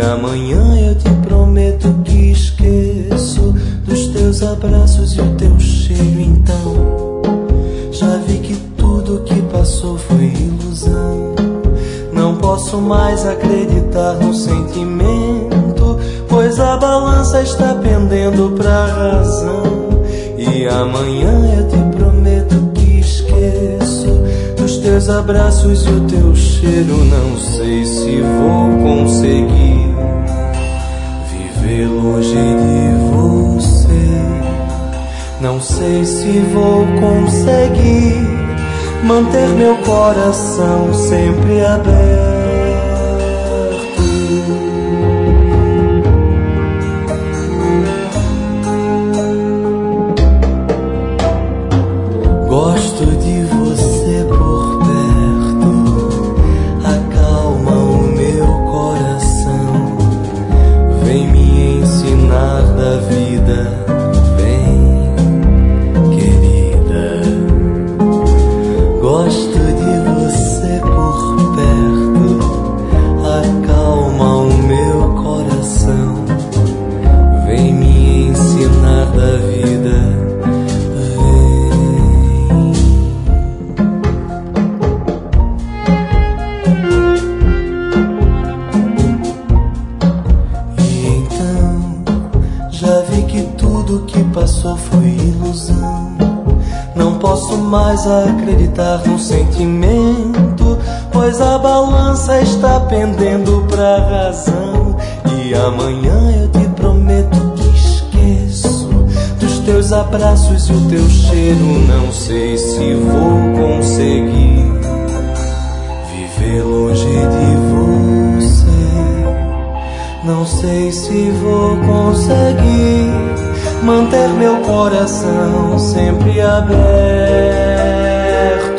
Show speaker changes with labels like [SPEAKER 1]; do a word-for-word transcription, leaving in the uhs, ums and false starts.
[SPEAKER 1] amanhã eu te prometo que esqueço dos teus abraços e o teu cheiro. Então já vi que tudo que passou foi ilusão. Não posso mais acreditar no sentimento, pois a balança está pendendo pra razão. E amanhã eu te prometo que esqueço dos teus abraços e o teu cheiro. Não sei se vou conseguir viver longe de você. Não sei se vou conseguir manter meu coração sempre aberto. Gosto de você por perto, acalma o meu coração. Vem me ensinar da vida, gosto de você por perto, acalma o meu coração. Vem me ensinar da vida, vem. E então já vi que tudo que passou foi ilusão. Não posso mais acreditar no sentimento, pois a balança está pendendo pra razão. E amanhã eu te prometo que esqueço dos teus abraços e o teu cheiro. Não sei se vou conseguir viver longe de você. Não sei se vou conseguir manter meu coração sempre aberto.